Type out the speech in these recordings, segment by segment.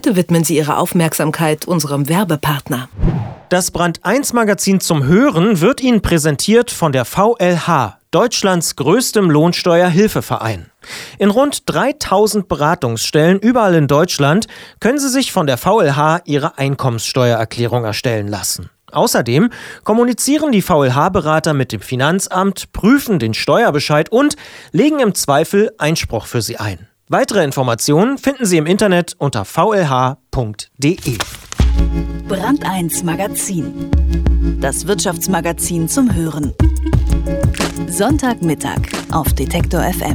Bitte widmen Sie Ihre Aufmerksamkeit unserem Werbepartner. Das Brand 1 Magazin zum Hören wird Ihnen präsentiert von der VLH, Deutschlands größtem Lohnsteuerhilfeverein. In rund 3000 Beratungsstellen überall in Deutschland können Sie sich von der VLH Ihre Einkommenssteuererklärung erstellen lassen. Außerdem kommunizieren die VLH-Berater mit dem Finanzamt, prüfen den Steuerbescheid und legen im Zweifel Einspruch für Sie ein. Weitere Informationen finden Sie im Internet unter vlh.de. Brand 1 Magazin. Das Wirtschaftsmagazin zum Hören. Sonntagmittag auf Detektor FM.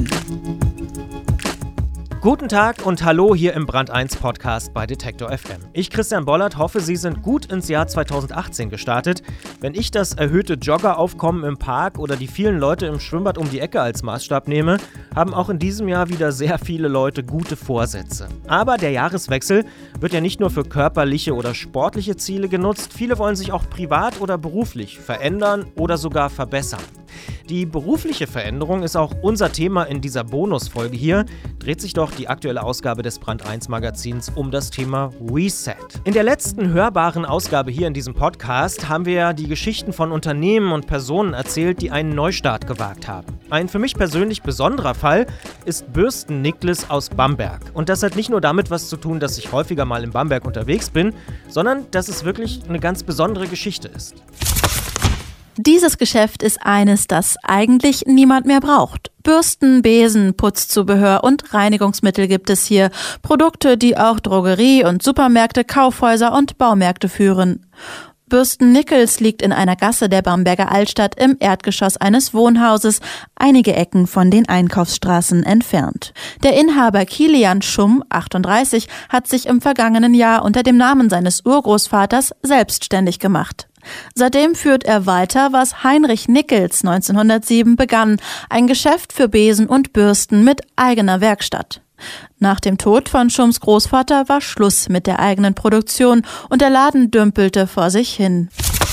Guten Tag und hallo hier im Brand 1 Podcast bei Detektor FM. Ich, Christian Bollert, hoffe, Sie sind gut ins Jahr 2018 gestartet. Wenn ich das erhöhte Joggeraufkommen im Park oder die vielen Leute im Schwimmbad um die Ecke als Maßstab nehme, haben auch in diesem Jahr wieder sehr viele Leute gute Vorsätze. Aber der Jahreswechsel wird ja nicht nur für körperliche oder sportliche Ziele genutzt, viele wollen sich auch privat oder beruflich verändern oder sogar verbessern. Die berufliche Veränderung ist auch unser Thema in dieser Bonusfolge hier. Dreht sich doch die aktuelle Ausgabe des Brand 1 Magazins um das Thema Reset. In der letzten hörbaren Ausgabe hier in diesem Podcast haben wir ja die Geschichten von Unternehmen und Personen erzählt, die einen Neustart gewagt haben. Ein für mich persönlich besonderer Fall ist Bürsten Niklas aus Bamberg. Und das hat nicht nur damit was zu tun, dass ich häufiger mal in Bamberg unterwegs bin, sondern dass es wirklich eine ganz besondere Geschichte ist. Dieses Geschäft ist eines, das eigentlich niemand mehr braucht. Bürsten, Besen, Putzzubehör und Reinigungsmittel gibt es hier. Produkte, die auch Drogerie- und Supermärkte, Kaufhäuser und Baumärkte führen. Bürsten Niklas liegt in einer Gasse der Bamberger Altstadt im Erdgeschoss eines Wohnhauses, einige Ecken von den Einkaufsstraßen entfernt. Der Inhaber Kilian Schumm, 38, hat sich im vergangenen Jahr unter dem Namen seines Urgroßvaters selbstständig gemacht. Seitdem führt er weiter, was Heinrich Niklas 1907 begann, ein Geschäft für Besen und Bürsten mit eigener Werkstatt. Nach dem Tod von Schumms Großvater war Schluss mit der eigenen Produktion und der Laden dümpelte vor sich hin.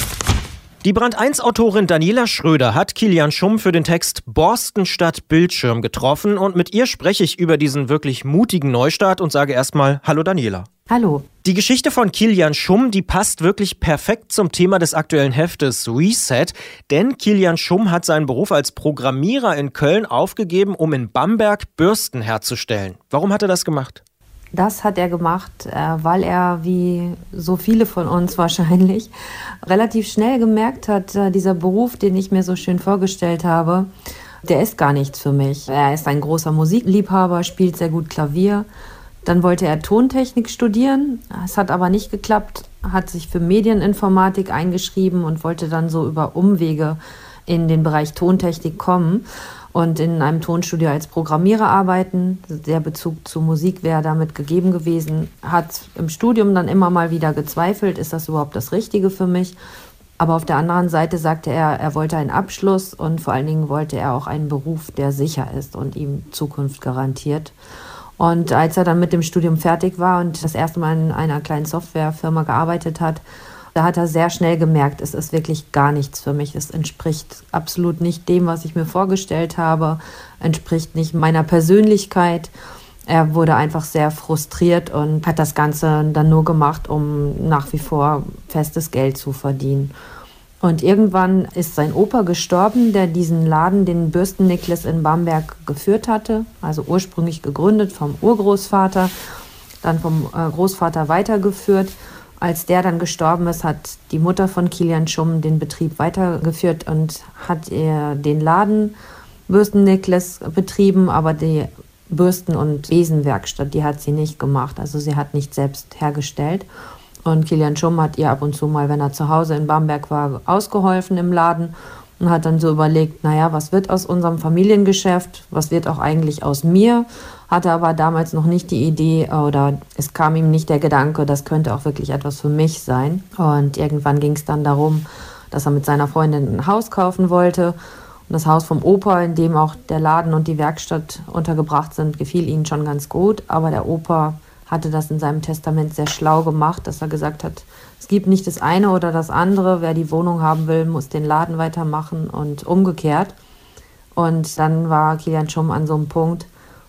Die Brand 1-Autorin Daniela Schröder hat Kilian Schumm für den Text Borsten statt Bildschirm getroffen und mit ihr spreche ich über diesen wirklich mutigen Neustart und sage erstmal Hallo Daniela. Hallo. Die Geschichte von Kilian Schumm, die passt wirklich perfekt zum Thema des aktuellen Heftes Reset, denn Kilian Schumm hat seinen Beruf als Programmierer in Köln aufgegeben, um in Bamberg Bürsten herzustellen. Warum hat er das gemacht? Das hat er gemacht, weil er, wie so viele von uns wahrscheinlich, relativ schnell gemerkt hat, dieser Beruf, den ich mir so schön vorgestellt habe, der ist gar nichts für mich. Er ist ein großer Musikliebhaber, spielt sehr gut Klavier. Dann wollte er Tontechnik studieren, es hat aber nicht geklappt, hat sich für Medieninformatik eingeschrieben und wollte dann so über Umwege in den Bereich Tontechnik kommen und in einem Tonstudio als Programmierer arbeiten. Der Bezug zu Musik wäre damit gegeben gewesen, hat im Studium dann immer mal wieder gezweifelt, ist das überhaupt das Richtige für mich? Aber auf der anderen Seite sagte er, er wollte einen Abschluss und vor allen Dingen wollte er auch einen Beruf, der sicher ist und ihm Zukunft garantiert. Und als er dann mit dem Studium fertig war und das erste Mal in einer kleinen Softwarefirma gearbeitet hat, da hat er sehr schnell gemerkt, es ist wirklich gar nichts für mich. Es entspricht absolut nicht dem, was ich mir vorgestellt habe, entspricht nicht meiner Persönlichkeit. Er wurde einfach sehr frustriert und hat das Ganze dann nur gemacht, um nach wie vor festes Geld zu verdienen. Und irgendwann ist sein Opa gestorben, der diesen Laden, den Bürsten Niklas in Bamberg geführt hatte. Also ursprünglich gegründet vom Urgroßvater, dann vom Großvater weitergeführt. Als der dann gestorben ist, hat die Mutter von Kilian Schumm den Betrieb weitergeführt und hat den Laden Bürsten Niklas betrieben, aber die Bürsten- und Besenwerkstatt, die hat sie nicht gemacht. Also sie hat nicht selbst hergestellt. Und Kilian Schumm hat ihr ab und zu mal, wenn er zu Hause in Bamberg war, ausgeholfen im Laden und hat dann so überlegt, naja, was wird aus unserem Familiengeschäft, was wird auch eigentlich aus mir? Hatte aber damals noch nicht die Idee oder es kam ihm nicht der Gedanke, das könnte auch wirklich etwas für mich sein. Und irgendwann ging es dann darum, dass er mit seiner Freundin ein Haus kaufen wollte. Und das Haus vom Opa, in dem auch der Laden und die Werkstatt untergebracht sind, gefiel ihnen schon ganz gut. Aber der Opa hatte das in seinem Testament sehr schlau gemacht, dass er gesagt hat, es gibt nicht das eine oder das andere. Wer die Wohnung haben will, muss den Laden weitermachen und umgekehrt. Und dann war Kilian Schumm an so einem Punkt,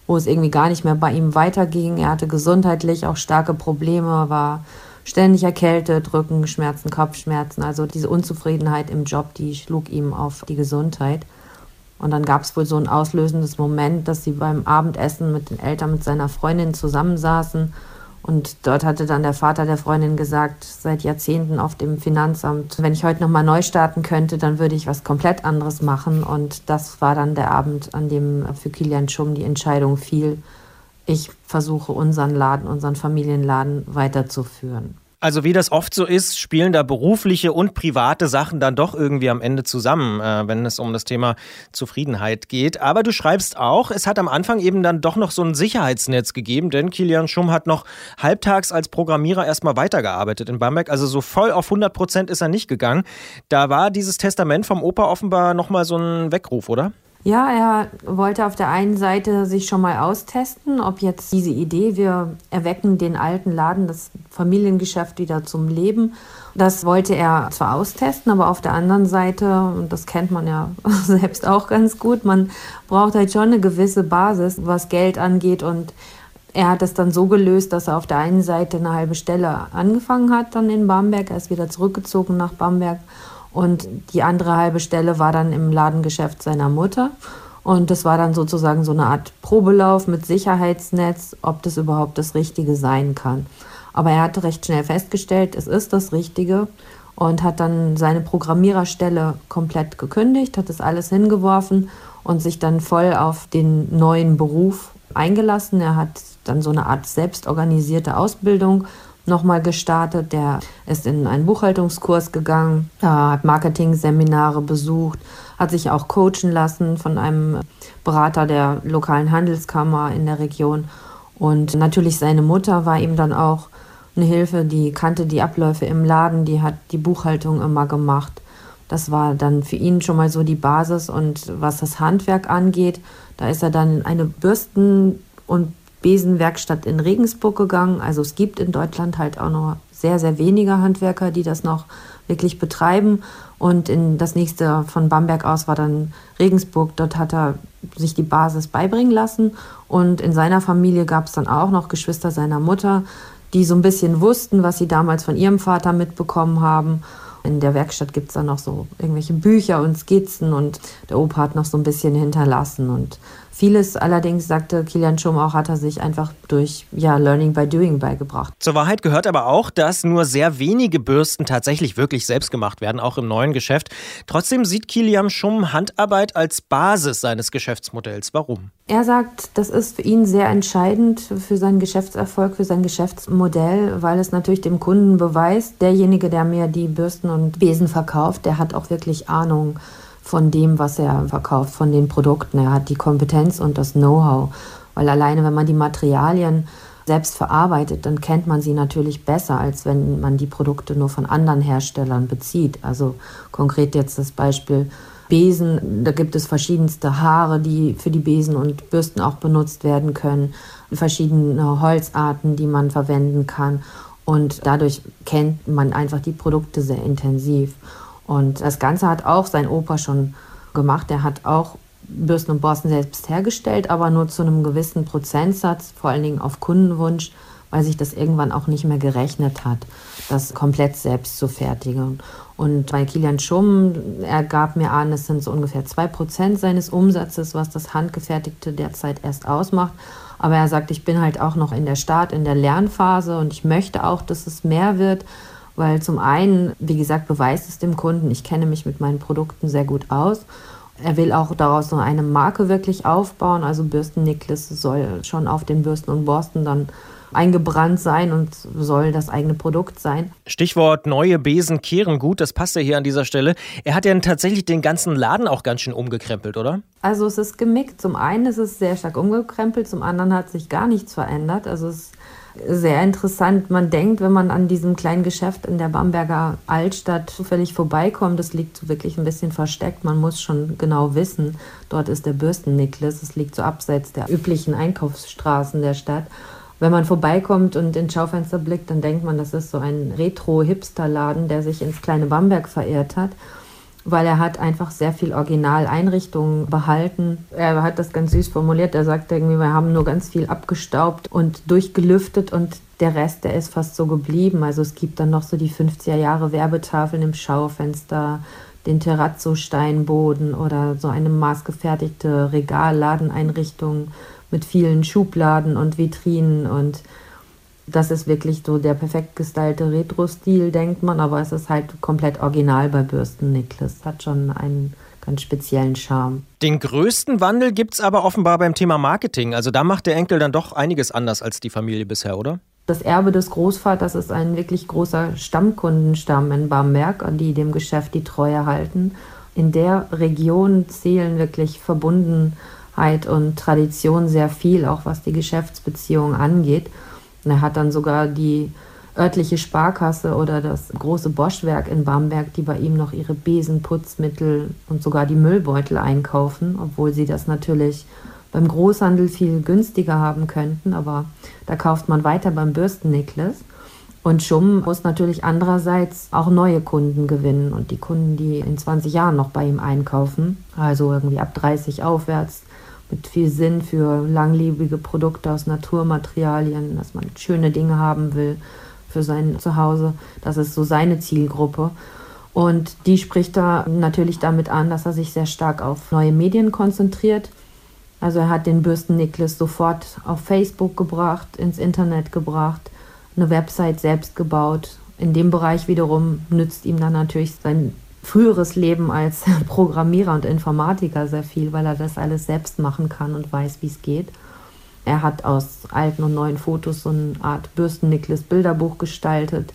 wo es irgendwie gar nicht mehr bei ihm weiterging. Er hatte gesundheitlich auch starke Probleme, war ständig erkältet, Rückenschmerzen, Kopfschmerzen. Also diese Unzufriedenheit im Job, die schlug ihm auf die Gesundheit. Und dann gab es wohl so ein auslösendes Moment, dass sie beim Abendessen mit den Eltern, mit seiner Freundin zusammensaßen. Und dort hatte dann der Vater der Freundin gesagt, seit Jahrzehnten auf dem Finanzamt, wenn ich heute nochmal neu starten könnte, dann würde ich was komplett anderes machen. Und das war dann der Abend, an dem für Kilian Schum die Entscheidung fiel, ich versuche unseren Familienladen weiterzuführen. Also wie das oft so ist, spielen da berufliche und private Sachen dann doch irgendwie am Ende zusammen, wenn es um das Thema Zufriedenheit geht. Aber du schreibst auch, es hat am Anfang eben dann doch noch so ein Sicherheitsnetz gegeben, denn Kilian Schum hat noch halbtags als Programmierer erstmal weitergearbeitet in Bamberg. Also so voll auf 100% ist er nicht gegangen. Da war dieses Testament vom Opa offenbar nochmal so ein Weckruf, oder? Ja, er wollte auf der einen Seite sich schon mal austesten, ob jetzt diese Idee, wir erwecken den alten Laden, das Familiengeschäft wieder zum Leben, das wollte er zwar austesten, aber auf der anderen Seite, und das kennt man ja selbst auch ganz gut, man braucht halt schon eine gewisse Basis, was Geld angeht, und er hat es dann so gelöst, dass er auf der einen Seite eine halbe Stelle angefangen hat dann in Bamberg, er ist wieder zurückgezogen nach Bamberg. Und die andere halbe Stelle war dann im Ladengeschäft seiner Mutter. Und das war dann sozusagen so eine Art Probelauf mit Sicherheitsnetz, ob das überhaupt das Richtige sein kann. Aber er hat recht schnell festgestellt, es ist das Richtige und hat dann seine Programmiererstelle komplett gekündigt, hat das alles hingeworfen und sich dann voll auf den neuen Beruf eingelassen. Er hat dann so eine Art selbstorganisierte Ausbildung nochmal gestartet. Der ist in einen Buchhaltungskurs gegangen, hat Marketing-Seminare besucht, hat sich auch coachen lassen von einem Berater der lokalen Handelskammer in der Region. Und natürlich seine Mutter war ihm dann auch eine Hilfe, die kannte die Abläufe im Laden, die hat die Buchhaltung immer gemacht. Das war dann für ihn schon mal so die Basis. Und was das Handwerk angeht, da ist er dann in eine Bürsten- und Besenwerkstatt in Regensburg gegangen. Also es gibt in Deutschland halt auch noch sehr, sehr wenige Handwerker, die das noch wirklich betreiben. Und das nächste von Bamberg aus war dann Regensburg. Dort hat er sich die Basis beibringen lassen. Und in seiner Familie gab es dann auch noch Geschwister seiner Mutter, die so ein bisschen wussten, was sie damals von ihrem Vater mitbekommen haben. In der Werkstatt gibt es dann noch so irgendwelche Bücher und Skizzen und der Opa hat noch so ein bisschen hinterlassen. Und vieles allerdings, sagte Kilian Schum auch, hat er sich einfach durch Learning by Doing beigebracht. Zur Wahrheit gehört aber auch, dass nur sehr wenige Bürsten tatsächlich wirklich selbst gemacht werden, auch im neuen Geschäft. Trotzdem sieht Kilian Schum Handarbeit als Basis seines Geschäftsmodells. Warum? Er sagt, das ist für ihn sehr entscheidend für seinen Geschäftserfolg, für sein Geschäftsmodell, weil es natürlich dem Kunden beweist, derjenige, der mir die Bürsten und Besen verkauft, der hat auch wirklich Ahnung von dem, was er verkauft, von den Produkten. Er hat die Kompetenz und das Know-how. Weil alleine, wenn man die Materialien selbst verarbeitet, dann kennt man sie natürlich besser, als wenn man die Produkte nur von anderen Herstellern bezieht. Also konkret jetzt das Beispiel Besen. Da gibt es verschiedenste Haare, die für die Besen und Bürsten auch benutzt werden können. Verschiedene Holzarten, die man verwenden kann. Und dadurch kennt man einfach die Produkte sehr intensiv. Und das Ganze hat auch sein Opa schon gemacht. Er hat auch Bürsten und Borsten selbst hergestellt, aber nur zu einem gewissen Prozentsatz, vor allen Dingen auf Kundenwunsch, weil sich das irgendwann auch nicht mehr gerechnet hat, das komplett selbst zu fertigen. Und bei Kilian Schum, er gab mir an, es sind so ungefähr 2% seines Umsatzes, was das Handgefertigte derzeit erst ausmacht. Aber er sagt, ich bin halt auch noch in der Lernphase und ich möchte auch, dass es mehr wird, weil zum einen, wie gesagt, beweist es dem Kunden, ich kenne mich mit meinen Produkten sehr gut aus. Er will auch daraus so eine Marke wirklich aufbauen, also Bürsten-Niklas soll schon auf den Bürsten und Borsten dann eingebrannt sein und soll das eigene Produkt sein. Stichwort neue Besen kehren gut, das passt ja hier an dieser Stelle. Er hat ja tatsächlich den ganzen Laden auch ganz schön umgekrempelt, oder? Also es ist gemixt. Zum einen ist es sehr stark umgekrempelt, zum anderen hat sich gar nichts verändert. Also es ist sehr interessant. Man denkt, wenn man an diesem kleinen Geschäft in der Bamberger Altstadt zufällig vorbeikommt, das liegt so wirklich ein bisschen versteckt. Man muss schon genau wissen, dort ist der Bürsten-Niklas. Es liegt so abseits der üblichen Einkaufsstraßen der Stadt. Wenn man vorbeikommt und ins Schaufenster blickt, dann denkt man, das ist so ein Retro-Hipster-Laden, der sich ins kleine Bamberg verirrt hat. weil er hat einfach sehr viel Originaleinrichtungen behalten. Er hat das ganz süß formuliert. Er sagt irgendwie, wir haben nur ganz viel abgestaubt und durchgelüftet und der Rest, der ist fast so geblieben. Also es gibt dann noch so die 50er Jahre Werbetafeln im Schaufenster, den Terrazzo-Steinboden oder so eine maßgefertigte Regalladeneinrichtung mit vielen Schubladen und Vitrinen. Und das ist wirklich so der perfekt gestylte Retro-Stil, denkt man, aber es ist halt komplett original bei Bürsten Nicklaus. Hat schon einen ganz speziellen Charme. Den größten Wandel gibt's aber offenbar beim Thema Marketing. Also da macht der Enkel dann doch einiges anders als die Familie bisher, oder? Das Erbe des Großvaters ist ein wirklich großer Stammkundenstamm in Bamberg, die dem Geschäft die Treue halten. In der Region zählen wirklich Verbundenheit und Tradition sehr viel, auch was die Geschäftsbeziehungen angeht. Und er hat dann sogar die örtliche Sparkasse oder das große Bosch-Werk in Bamberg, die bei ihm noch ihre Besen, Putzmittel und sogar die Müllbeutel einkaufen, obwohl sie das natürlich beim Großhandel viel günstiger haben könnten, aber da kauft man weiter beim Bürsten Nicklaus. Und Schumm muss natürlich andererseits auch neue Kunden gewinnen und die Kunden, die in 20 Jahren noch bei ihm einkaufen, also irgendwie ab 30 aufwärts, mit viel Sinn für langlebige Produkte aus Naturmaterialien, dass man schöne Dinge haben will für sein Zuhause. Das ist so seine Zielgruppe. Und die spricht er natürlich damit an, dass er sich sehr stark auf neue Medien konzentriert. Also er hat den Bürsten Nicklaus sofort auf Facebook gebracht, ins Internet gebracht, eine Website selbst gebaut. In dem Bereich wiederum nützt ihm dann natürlich sein früheres Leben als Programmierer und Informatiker sehr viel, weil er das alles selbst machen kann und weiß, wie es geht. Er hat aus alten und neuen Fotos so eine Art Bürsten Nicklaus Bilderbuch gestaltet.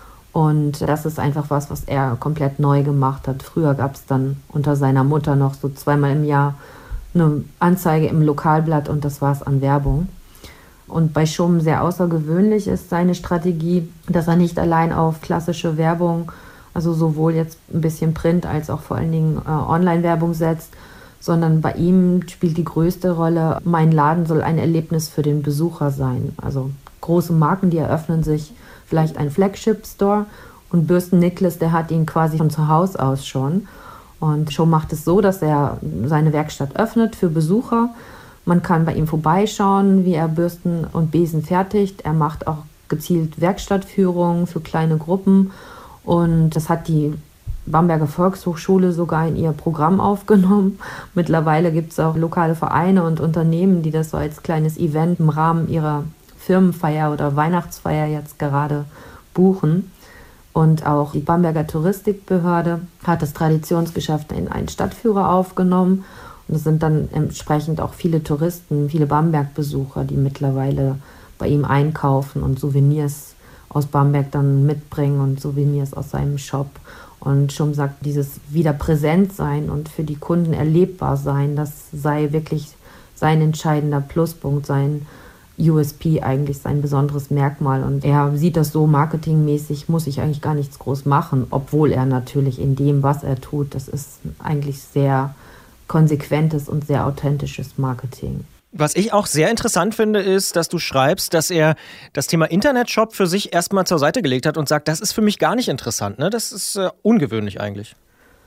Und das ist einfach was er komplett neu gemacht hat. Früher gab es dann unter seiner Mutter noch so 2-mal im Jahr eine Anzeige im Lokalblatt und das war es an Werbung. Und bei Schumm sehr außergewöhnlich ist seine Strategie, dass er nicht allein auf klassische Werbung, also sowohl jetzt ein bisschen Print als auch vor allen Dingen Online-Werbung setzt, sondern bei ihm spielt die größte Rolle, mein Laden soll ein Erlebnis für den Besucher sein. Also große Marken, die eröffnen sich vielleicht ein Flagship-Store und Bürsten Nicklaus, der hat ihn quasi von zu Hause aus schon. Und Schumm macht es so, dass er seine Werkstatt öffnet für Besucher. Man kann bei ihm vorbeischauen, wie er Bürsten und Besen fertigt. Er macht auch gezielt Werkstattführungen für kleine Gruppen. Und das hat die Bamberger Volkshochschule sogar in ihr Programm aufgenommen. Mittlerweile gibt es auch lokale Vereine und Unternehmen, die das so als kleines Event im Rahmen ihrer Firmenfeier oder Weihnachtsfeier jetzt gerade buchen. Und auch die Bamberger Touristikbehörde hat das Traditionsgeschäft in einen Stadtführer aufgenommen. Und es sind dann entsprechend auch viele Touristen, viele Bamberg-Besucher, die mittlerweile bei ihm einkaufen und Souvenirs aus Bamberg dann mitbringen und Souvenirs aus seinem Shop. Und Schumm sagt, dieses wieder präsent sein und für die Kunden erlebbar sein, das sei wirklich sein entscheidender Pluspunkt, sein USP, eigentlich sein besonderes Merkmal. Und er sieht das so, marketingmäßig muss ich eigentlich gar nichts groß machen, obwohl er natürlich in dem, was er tut, das ist eigentlich sehr konsequentes und sehr authentisches Marketing. Was ich auch sehr interessant finde, ist, dass du schreibst, dass er das Thema Internetshop für sich erstmal zur Seite gelegt hat und sagt, das ist für mich gar nicht interessant, ne? Das ist ungewöhnlich eigentlich.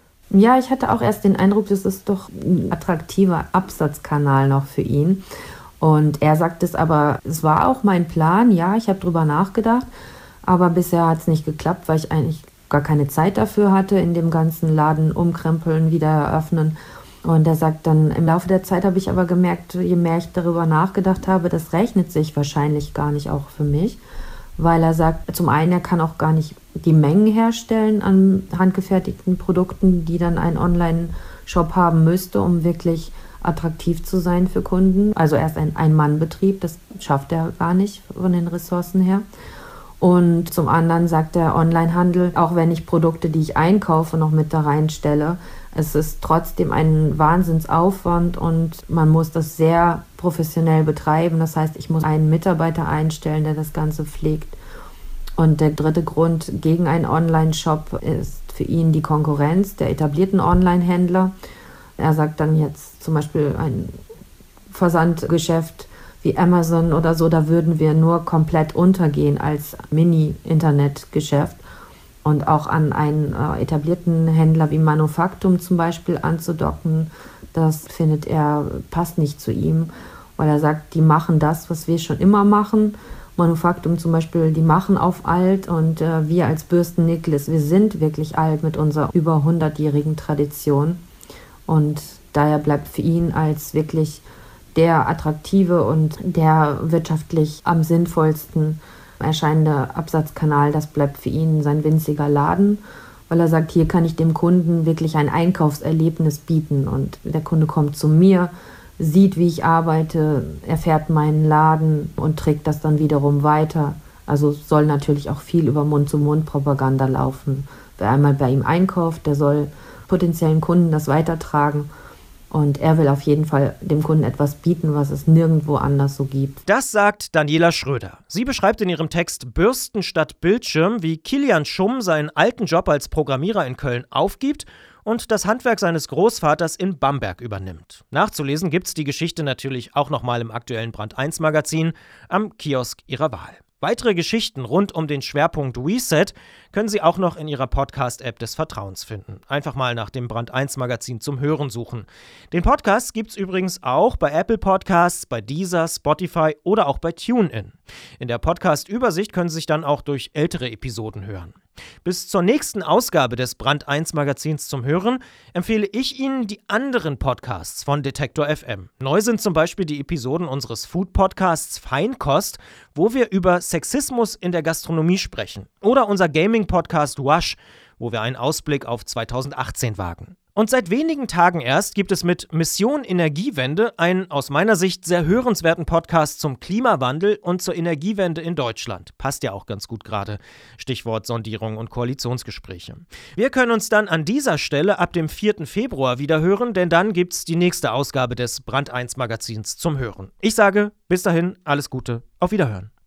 Ja, ich hatte auch erst den Eindruck, das ist doch ein attraktiver Absatzkanal noch für ihn. Und er sagt es aber, es war auch mein Plan, ja, ich habe drüber nachgedacht, aber bisher hat es nicht geklappt, weil ich eigentlich gar keine Zeit dafür hatte, in dem ganzen Laden umkrempeln, wieder eröffnen. Und er sagt dann, im Laufe der Zeit habe ich aber gemerkt, je mehr ich darüber nachgedacht habe, das rechnet sich wahrscheinlich gar nicht auch für mich, weil er sagt, zum einen, er kann auch gar nicht die Mengen herstellen an handgefertigten Produkten, die dann ein Online-Shop haben müsste, um wirklich attraktiv zu sein für Kunden. Also er ist ein Ein-Mann-Betrieb, das schafft er gar nicht von den Ressourcen her. Und zum anderen sagt der Onlinehandel, auch wenn ich Produkte, die ich einkaufe, noch mit da reinstelle, es ist trotzdem ein Wahnsinnsaufwand und man muss das sehr professionell betreiben. Das heißt, ich muss einen Mitarbeiter einstellen, der das Ganze pflegt. Und der dritte Grund gegen einen Online-Shop ist für ihn die Konkurrenz der etablierten Online-Händler. Er sagt dann jetzt zum Beispiel ein Versandgeschäft wie Amazon oder so, da würden wir nur komplett untergehen als Mini-Internetgeschäft. und auch an einen etablierten Händler wie Manufaktum zum Beispiel anzudocken, das findet er, passt nicht zu ihm, weil er sagt, die machen das, was wir schon immer machen. Manufaktum zum Beispiel, die machen auf alt und wir als Bürsten-Nicklaus, wir sind wirklich alt mit unserer über 100-jährigen Tradition. Und daher bleibt für ihn als wirklich der attraktive und der wirtschaftlich am sinnvollsten erscheinende Absatzkanal, das bleibt für ihn sein winziger Laden, weil er sagt, hier kann ich dem Kunden wirklich ein Einkaufserlebnis bieten und der Kunde kommt zu mir, sieht, wie ich arbeite, erfährt meinen Laden und trägt das dann wiederum weiter. Also soll natürlich auch viel über Mund-zu-Mund-Propaganda laufen. Wer einmal bei ihm einkauft, der soll potenziellen Kunden das weitertragen. Und er will auf jeden Fall dem Kunden etwas bieten, was es nirgendwo anders so gibt. Das sagt Daniela Schröder. Sie beschreibt in ihrem Text Bürsten statt Bildschirm, wie Kilian Schumm seinen alten Job als Programmierer in Köln aufgibt und das Handwerk seines Großvaters in Bamberg übernimmt. Nachzulesen gibt's die Geschichte natürlich auch nochmal im aktuellen Brand 1 Magazin am Kiosk Ihrer Wahl. Weitere Geschichten rund um den Schwerpunkt Reset können Sie auch noch in Ihrer Podcast-App des Vertrauens finden. Einfach mal nach dem Brand 1 Magazin zum Hören suchen. Den Podcast gibt's übrigens auch bei Apple Podcasts, bei Deezer, Spotify oder auch bei TuneIn. In der Podcast-Übersicht können Sie sich dann auch durch ältere Episoden hören. Bis zur nächsten Ausgabe des Brand 1 Magazins zum Hören empfehle ich Ihnen die anderen Podcasts von Detektor FM. Neu sind zum Beispiel die Episoden unseres Food-Podcasts Feinkost, wo wir über Sexismus in der Gastronomie sprechen. Oder unser Gaming-Podcast Wash, wo wir einen Ausblick auf 2018 wagen. Und seit wenigen Tagen erst gibt es mit Mission Energiewende einen aus meiner Sicht sehr hörenswerten Podcast zum Klimawandel und zur Energiewende in Deutschland. Passt ja auch ganz gut gerade. Stichwort Sondierung und Koalitionsgespräche. Wir können uns dann an dieser Stelle ab dem 4. Februar wieder hören, denn dann gibt's die nächste Ausgabe des Brand 1 Magazins zum Hören. Ich sage bis dahin alles Gute, auf Wiederhören.